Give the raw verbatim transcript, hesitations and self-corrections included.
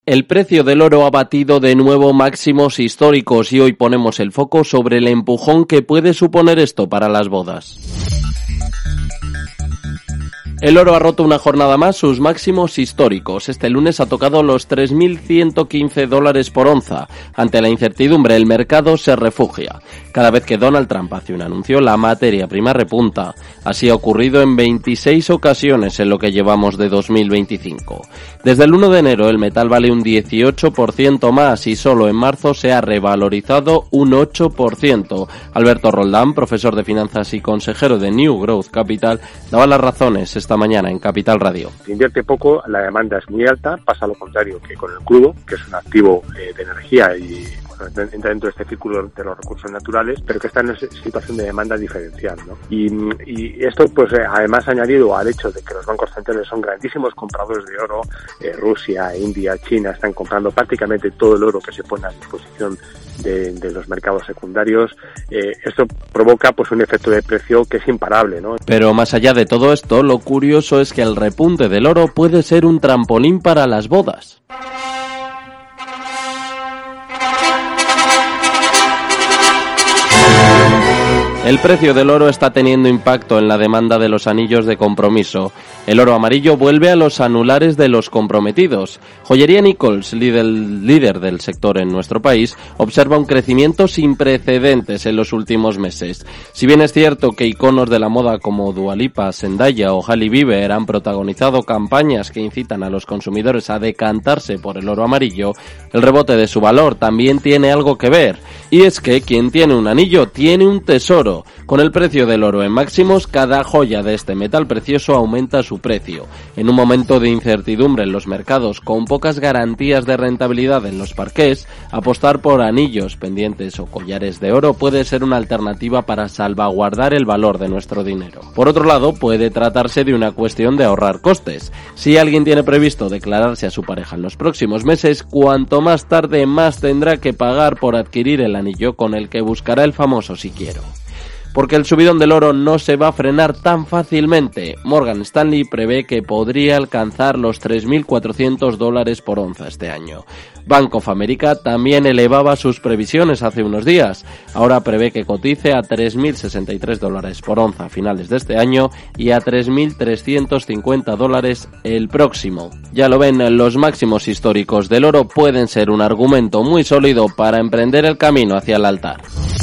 El precio del oro ha batido de nuevo máximos históricos y hoy ponemos el foco sobre el empujón que puede suponer esto para las bodas. El oro ha roto una jornada más sus máximos históricos. Este lunes ha tocado los tres mil ciento quince dólares por onza. Ante la incertidumbre, el mercado se refugia. Cada vez que Donald Trump hace un anuncio, la materia prima repunta. Así ha ocurrido en veintiséis ocasiones en lo que llevamos de dos mil veinticinco. Desde el uno de enero el metal vale un dieciocho por ciento más y solo en marzo se ha revalorizado un ocho por ciento. Alberto Roldán, profesor de finanzas y consejero de New Growth Capital, daba las razones esta mañana en Capital Radio. Se invierte poco, la demanda es muy alta, pasa lo contrario que con el crudo, que es un activo eh, de energía y bueno, entra dentro de este círculo de los recursos naturales, pero que está en una situación de demanda diferencial, ¿no? Y, y esto, pues eh, además añadido al hecho de que los bancos centrales son grandísimos compradores de oro, eh, Rusia, India, China están comprando prácticamente todo el oro que se pone a disposición de, de los mercados secundarios. Eh, esto provoca pues un efecto de precio que es imparable, ¿no? Pero más allá de todo esto, lo curioso es que el repunte del oro puede ser un trampolín para las bodas. El precio del oro está teniendo impacto en la demanda de los anillos de compromiso. El oro amarillo vuelve a los anulares de los comprometidos. Joyería Nichols, líder, líder del sector en nuestro país, observa un crecimiento sin precedentes en los últimos meses. Si bien es cierto que iconos de la moda como Dua Lipa, Zendaya o Hailey Bieber han protagonizado campañas que incitan a los consumidores a decantarse por el oro amarillo, el rebote de su valor también tiene algo que ver. Y es que quien tiene un anillo tiene un tesoro. Con el precio del oro en máximos, cada joya de este metal precioso aumenta su precio. En un momento de incertidumbre en los mercados, con pocas garantías de rentabilidad en los parqués, apostar por anillos, pendientes o collares de oro puede ser una alternativa para salvaguardar el valor de nuestro dinero. Por otro lado, puede tratarse de una cuestión de ahorrar costes. Si alguien tiene previsto declararse a su pareja en los próximos meses, cuanto más tarde más tendrá que pagar por adquirir el anillo con el que buscará el famoso si quiero. Porque el subidón del oro no se va a frenar tan fácilmente. Morgan Stanley prevé que podría alcanzar los tres mil cuatrocientos dólares por onza este año. Bank of America también elevaba sus previsiones hace unos días. Ahora prevé que cotice a tres mil sesenta y tres dólares por onza a finales de este año y a tres mil trescientos cincuenta dólares el próximo. Ya lo ven, los máximos históricos del oro pueden ser un argumento muy sólido para emprender el camino hacia el altar.